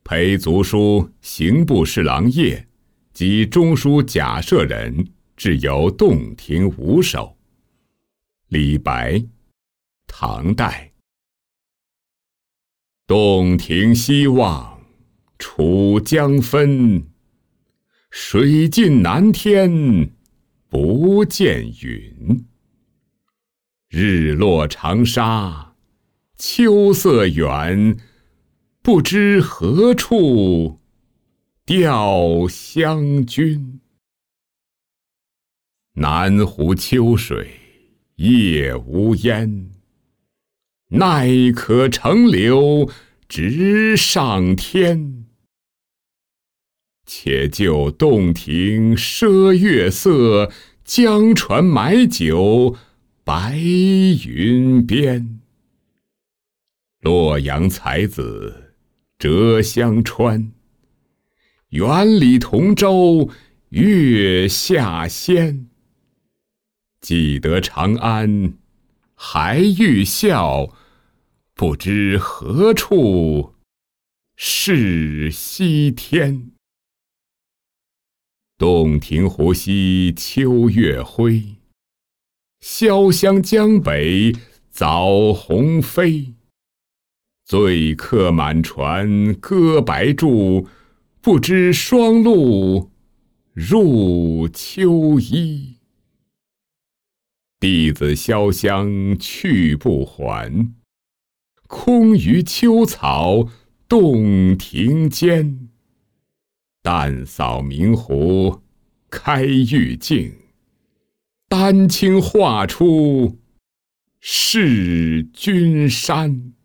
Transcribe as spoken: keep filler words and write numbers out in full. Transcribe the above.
陪族书刑部侍郎叶及中书贾赦人至游洞庭五首。李白，唐代。洞庭西望楚江分，水尽南天不见云。日落长沙秋色远，不知何处钓湘君。南湖秋水夜无烟，奈可乘流直上天。且就洞庭赊月色，江船买酒白云边。洛阳才子折香川，园里同舟月下仙。记得长安还欲笑，不知何处是西天。洞庭湖西秋月辉，潇湘江北早鸿飞。醉客满船歌白柱，不知双露入秋衣。弟子潇湘去不还，空余秋草洞庭间。淡扫明湖开玉镜，丹青画出是君山。